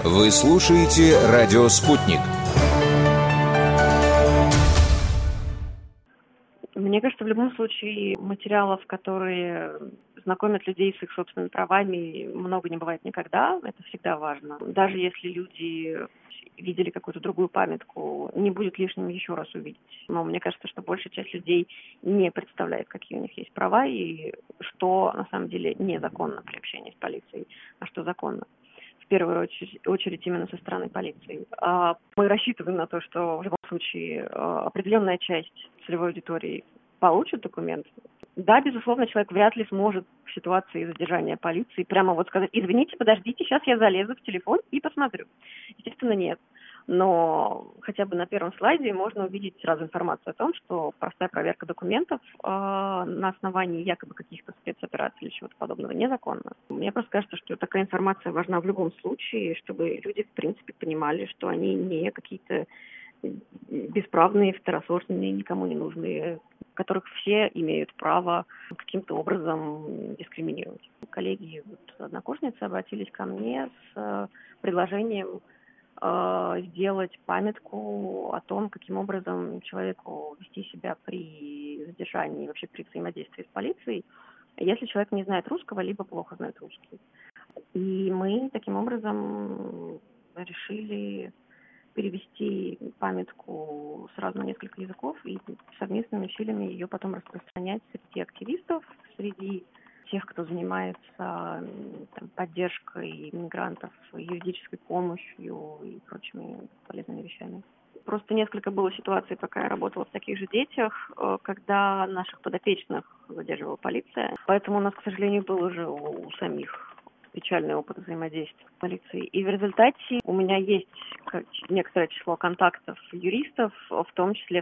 Вы слушаете «Радио Спутник». Мне кажется, в любом случае материалов, которые знакомят людей с их собственными правами, много не бывает никогда. Это всегда важно. Даже если люди видели какую-то другую памятку, не будет лишним еще раз увидеть. Но мне кажется, что большая часть людей не представляет, какие у них есть права и что на самом деле незаконно при общении с полицией, а что законно. В первую очередь именно со стороны полиции. Мы рассчитываем на то, что в любом случае определенная часть целевой аудитории получит документ. Да, безусловно, человек вряд ли сможет в ситуации задержания полиции прямо вот сказать: извините, подождите, сейчас я залезу в телефон и посмотрю. Естественно, нет. Но хотя бы на первом слайде можно увидеть сразу информацию о том, что простая проверка документов на основании якобы каких-то спецопераций или чего-то подобного незаконна. Мне просто кажется, что такая информация важна в любом случае, чтобы люди, в принципе, понимали, что они не какие-то бесправные, второсортные, никому не нужные, которых все имеют право каким-то образом дискриминировать. Коллеги, однокурсницы обратились ко мне с предложением сделать памятку о том, каким образом человеку вести себя при задержании, вообще при взаимодействии с полицией, если человек не знает русского, либо плохо знает русский. И мы таким образом решили перевести памятку сразу на несколько языков и совместными усилиями ее потом распространять среди активистов, среди тех, кто занимается поддержкой мигрантов, юридической помощью и прочими полезными вещами. Просто несколько было ситуаций, пока я работала в таких же детях, когда наших подопечных задерживала полиция. Поэтому у нас, к сожалению, был уже у самих печальный опыт взаимодействия с полицией. И в результате у меня есть некоторое число контактов юристов, в том числе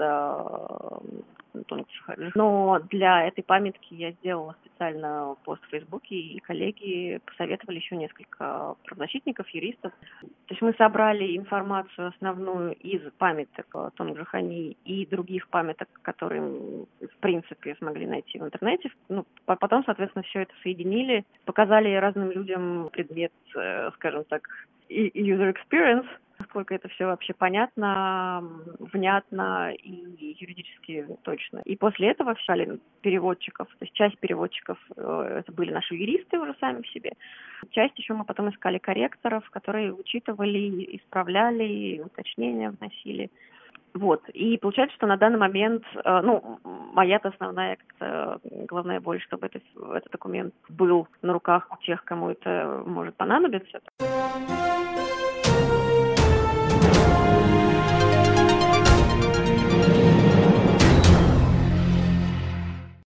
фонда Антона Цухарева. Но для этой памятки я сделала специально пост в Фейсбуке, и коллеги посоветовали еще несколько правозащитников, юристов. То есть мы собрали информацию основную из памяток Тонг Джохани и других памяток, которые в принципе смогли найти в интернете. Потом, соответственно, все это соединили, показали разным людям предмет, скажем так, user experience, насколько это все вообще понятно, внятно и юридически точно. И после этого взяли переводчиков, то есть часть переводчиков это были наши юристы уже сами в себе. Часть еще мы потом искали корректоров, которые учитывали, исправляли, уточнения вносили. Вот. И получается, что на данный момент, моя-то основная главная боль, чтобы этот документ был на руках у тех, кому это может понадобиться.